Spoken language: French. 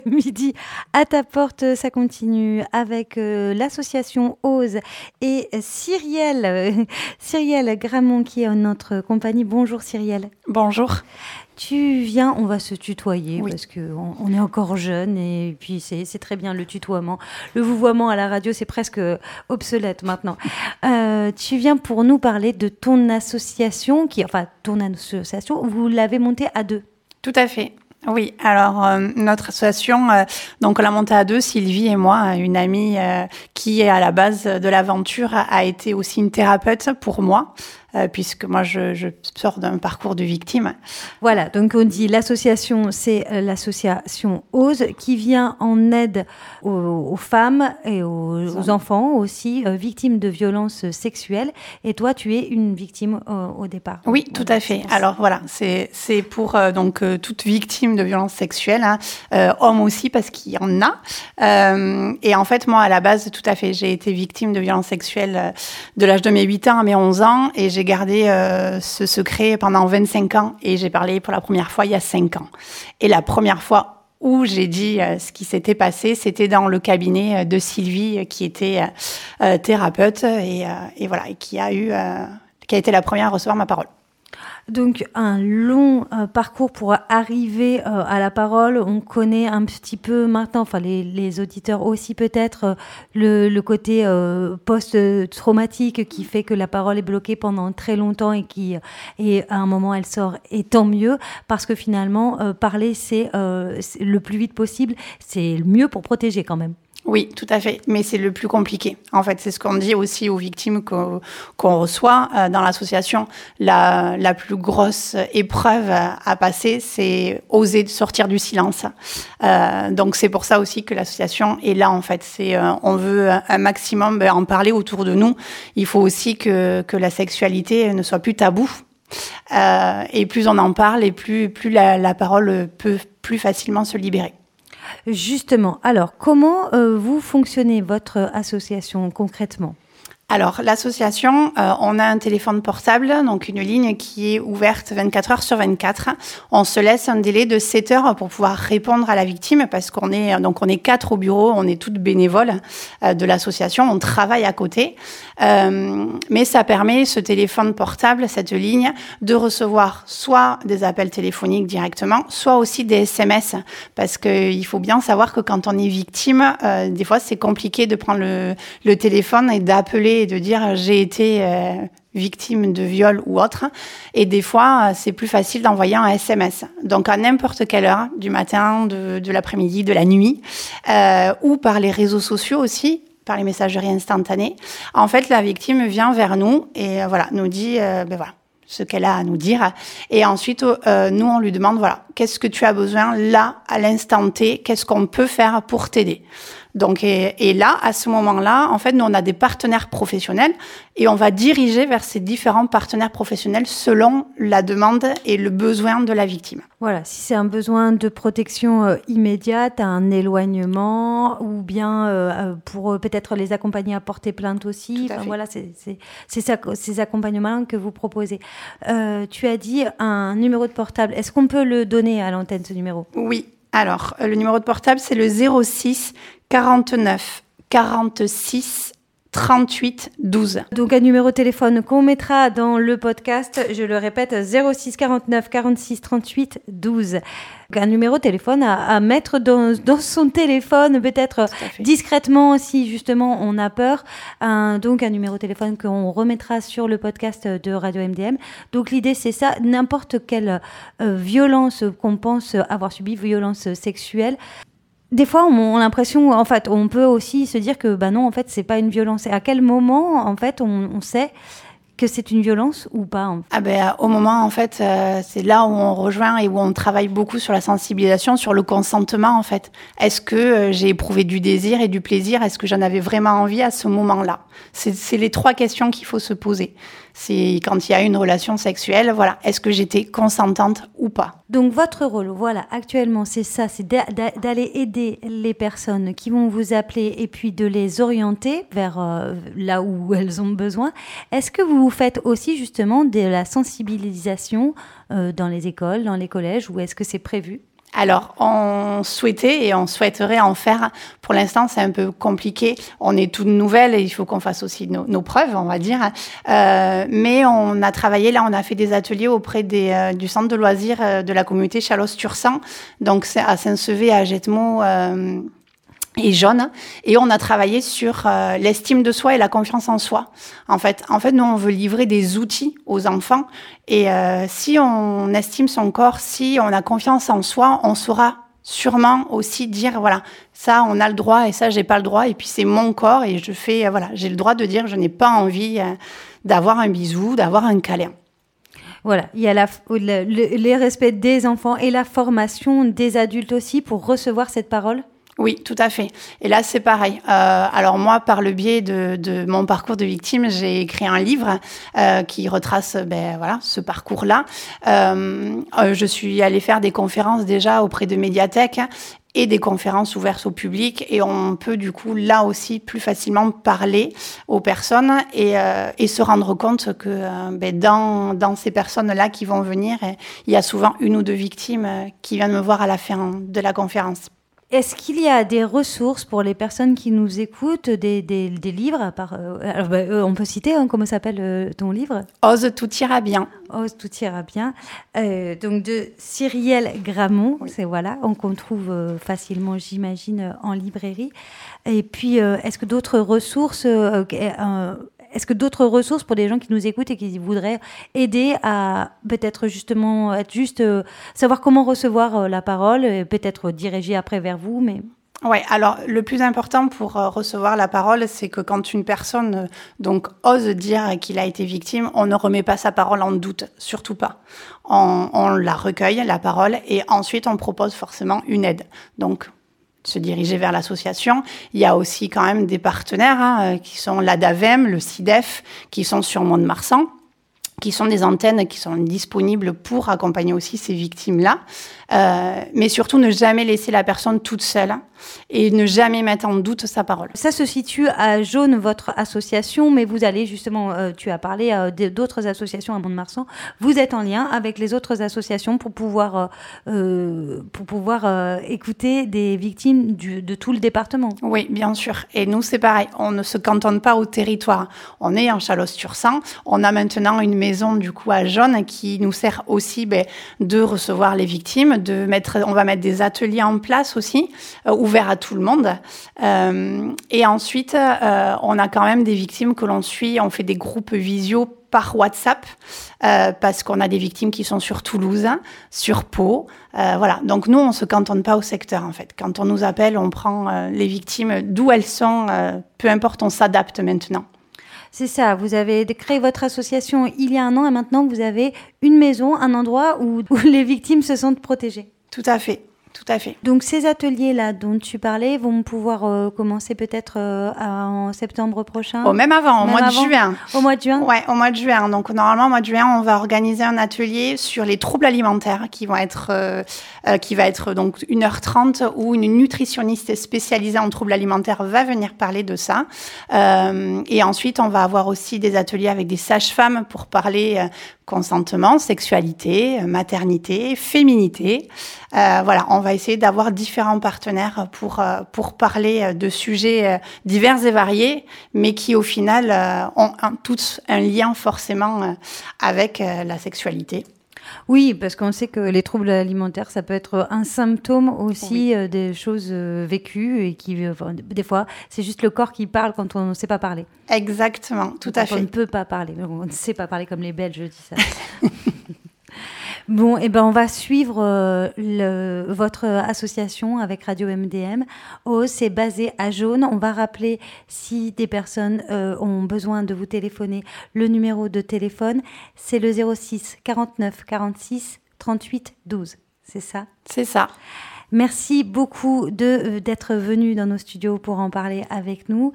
Midi à ta porte, ça continue avec l'association Ose et Cyrielle Gramont qui est en notre compagnie. Bonjour Cyrielle. Bonjour. Tu viens, on va se tutoyer Oui. parce qu'on est encore jeune et puis c'est très bien le tutoiement. Le vouvoiement à la radio, c'est presque obsolète maintenant. Tu viens pour nous parler de ton association, vous l'avez montée à deux. Tout à fait. Oui, alors notre association, donc on l'a montée à deux, Sylvie et moi, une amie qui est à la base de l'aventure, a été aussi une thérapeute pour moi, puisque moi je sors d'un parcours de victime. Voilà, donc on dit l'association, c'est l'association Ose qui vient en aide aux femmes et aux enfants aussi, victimes de violences sexuelles. Et toi, tu es une victime au départ. Oui, tout à fait. Alors voilà, c'est pour toute victime de violences sexuelles, homme aussi parce qu'il y en a. Et en fait, moi à la base, tout à fait, j'ai été victime de violences sexuelles de l'âge de mes 8 ans à mes 11 ans et j'ai gardé ce secret pendant 25 ans et j'ai parlé pour la première fois il y a 5 ans. Et la première fois où j'ai dit ce qui s'était passé, c'était dans le cabinet de Sylvie qui était thérapeute et voilà, et qui a été la première à recevoir ma parole. Donc un long parcours pour arriver à la parole. On connaît un petit peu maintenant, enfin les auditeurs aussi peut-être, le côté post-traumatique qui fait que la parole est bloquée pendant très longtemps et à un moment elle sort, et tant mieux, parce que finalement parler c'est le plus vite possible, c'est le mieux pour protéger quand même. Oui, tout à fait. Mais c'est le plus compliqué. En fait, c'est ce qu'on dit aussi aux victimes qu'on reçoit dans l'association. La plus grosse épreuve à passer, c'est oser sortir du silence. Donc, c'est pour ça aussi que l'association est là, en fait. On veut un maximum en parler autour de nous. Il faut aussi que la sexualité ne soit plus tabou. Et plus on en parle, et plus la parole peut plus facilement se libérer. Justement, alors comment vous fonctionnez votre association concrètement ? Alors, l'association, on a un téléphone portable, donc une ligne qui est ouverte 24 heures sur 24. On se laisse un délai de 7 heures pour pouvoir répondre à la victime parce qu'on est 4 au bureau, on est toutes bénévoles de l'association, on travaille à côté. Mais ça permet, ce téléphone portable, cette ligne, de recevoir soit des appels téléphoniques directement, soit aussi des SMS. Parce qu'il faut bien savoir que quand on est victime, des fois c'est compliqué de prendre le téléphone et d'appeler et de dire j'ai été victime de viol ou autre. Et des fois, c'est plus facile d'envoyer un SMS. Donc, à n'importe quelle heure, du matin, de l'après-midi, de la nuit, ou par les réseaux sociaux aussi, par les messageries instantanées. En fait, la victime vient vers nous et nous dit ce qu'elle a à nous dire. Et ensuite, nous, on lui demande, qu'est-ce que tu as besoin là, à l'instant T, qu'est-ce qu'on peut faire pour t'aider ? Donc, et là, à ce moment-là, en fait, nous, on a des partenaires professionnels et on va diriger vers ces différents partenaires professionnels selon la demande et le besoin de la victime. Voilà, si c'est un besoin de protection immédiate, un éloignement, ou bien pour peut-être les accompagner à porter plainte aussi. Enfin, voilà, c'est ces accompagnements que vous proposez. Tu as dit un numéro de portable. Est-ce qu'on peut le donner à l'antenne, ce numéro ? Oui. Alors, le numéro de portable, c'est le 06 49 46 38 12. Donc un numéro de téléphone qu'on mettra dans le podcast, je le répète, 06 49 46 38 12. Un numéro de téléphone à mettre dans son téléphone, peut-être discrètement si justement on a peur. Donc un numéro de téléphone qu'on remettra sur le podcast de Radio MDM. Donc l'idée c'est ça, n'importe quelle violence qu'on pense avoir subi, violence sexuelle. Des fois, on a l'impression, en fait, on peut aussi se dire que, non, en fait, c'est pas une violence. Et à quel moment, en fait, on sait que c'est une violence ou pas ? Au moment, en fait, c'est là où on rejoint et où on travaille beaucoup sur la sensibilisation, sur le consentement, en fait. Est-ce que j'ai éprouvé du désir et du plaisir ? Est-ce que j'en avais vraiment envie à ce moment-là ? C'est les 3 questions qu'il faut se poser. C'est quand il y a une relation sexuelle, est-ce que j'étais consentante ou pas ? Donc votre rôle, actuellement, c'est ça, c'est d'aller aider les personnes qui vont vous appeler et puis de les orienter vers là où elles ont besoin. Est-ce que vous faites aussi justement de la sensibilisation dans les écoles, dans les collèges, ou est-ce que c'est prévu ? Alors, on souhaitait et on souhaiterait en faire. Pour l'instant, c'est un peu compliqué. On est toute nouvelle et il faut qu'on fasse aussi nos preuves, on va dire. Mais on a travaillé, là, on a fait des ateliers auprès du centre de loisirs de la communauté Chalosse-Tursan. Donc, c'est à Saint-Sevé, à Jetmo et Jaune. Et on a travaillé sur l'estime de soi et la confiance en soi. En fait, nous, on veut livrer des outils aux enfants. Et si on estime son corps, si on a confiance en soi, on saura sûrement aussi dire, voilà, ça, on a le droit et ça, j'ai pas le droit. Et puis, c'est mon corps et j'ai le droit de dire, je n'ai pas envie d'avoir un bisou, d'avoir un câlin. Voilà, il y a les respects des enfants et la formation des adultes aussi pour recevoir cette parole. Oui, tout à fait. Et là, c'est pareil. Alors moi, par le biais de mon parcours de victime, j'ai écrit un livre qui retrace ce parcours-là. Je suis allée faire des conférences déjà auprès de médiathèques et des conférences ouvertes au public. Et on peut du coup, là aussi, plus facilement parler aux personnes et se rendre compte que dans ces personnes-là qui vont venir, il y a souvent une ou deux victimes qui viennent me voir à la fin de la conférence. Est-ce qu'il y a des ressources pour les personnes qui nous écoutent, des livres on peut citer, comment s'appelle ton livre ? Ose, tout ira bien. Ose, tout ira bien. Donc de Cyrielle Gramont, oui. Qu'on trouve facilement, j'imagine, en librairie. Et puis, est-ce que d'autres ressources pour les gens qui nous écoutent et qui voudraient aider à peut-être justement savoir comment recevoir la parole, et peut-être diriger après vers vous, mais... Ouais, alors le plus important pour recevoir la parole, c'est que quand une personne ose dire qu'il a été victime, on ne remet pas sa parole en doute, surtout pas. On la recueille, la parole, et ensuite on propose forcément une aide. Donc se diriger vers l'association. Il y a aussi quand même des partenaires qui sont l'ADAVEM, le CIDEF, qui sont sur Mont-de-Marsan, qui sont des antennes qui sont disponibles pour accompagner aussi ces victimes-là. Mais surtout, ne jamais laisser la personne toute seule et ne jamais mettre en doute sa parole. Ça se situe à Jaune, votre association, mais vous allez justement, tu as parlé d'autres associations à Mont-de-Marsan. Vous êtes en lien avec les autres associations pour pouvoir écouter des victimes de tout le département. Oui, bien sûr. Et nous, c'est pareil. On ne se cantonne pas au territoire. On est en Chalosse-Tursan. On a maintenant une maison du coup à Jaune qui nous sert aussi de recevoir les victimes. On va mettre des ateliers en place aussi, ouverts à tout le monde. Et ensuite, on a quand même des victimes que l'on suit. On fait des groupes visio par WhatsApp, parce qu'on a des victimes qui sont sur Toulouse, sur Pau. Donc nous, on ne se cantonne pas au secteur, en fait. Quand on nous appelle, on prend les victimes d'où elles sont, peu importe, on s'adapte maintenant. C'est ça, vous avez créé votre association il y a 1 an et maintenant vous avez une maison, un endroit où les victimes se sentent protégées. Tout à fait. Tout à fait. Donc ces ateliers-là dont tu parlais vont pouvoir commencer peut-être en septembre prochain. Même avant, au mois de juin. Au mois de juin. Ouais, au mois de juin. Donc normalement, au mois de juin, on va organiser un atelier sur les troubles alimentaires qui va être donc 1h30 où une nutritionniste spécialisée en troubles alimentaires va venir parler de ça. Et ensuite, on va avoir aussi des ateliers avec des sages-femmes pour parler consentement, sexualité, maternité, féminité. On va essayer d'avoir différents partenaires pour parler de sujets divers et variés, mais qui au final ont tous un lien forcément avec la sexualité. Oui, parce qu'on sait que les troubles alimentaires, ça peut être un symptôme aussi des choses vécues et qui, des fois, c'est juste le corps qui parle quand on ne sait pas parler. Exactement, tout à fait. On ne peut pas parler, on ne sait pas parler comme les Belges, je dis ça. Bon, on va suivre votre association avec Radio MDM. C'est basé à Jaune. On va rappeler, si des personnes ont besoin de vous téléphoner, le numéro de téléphone, c'est le 06 49 46 38 12. C'est ça ? C'est ça. Merci beaucoup d'être venu dans nos studios pour en parler avec nous.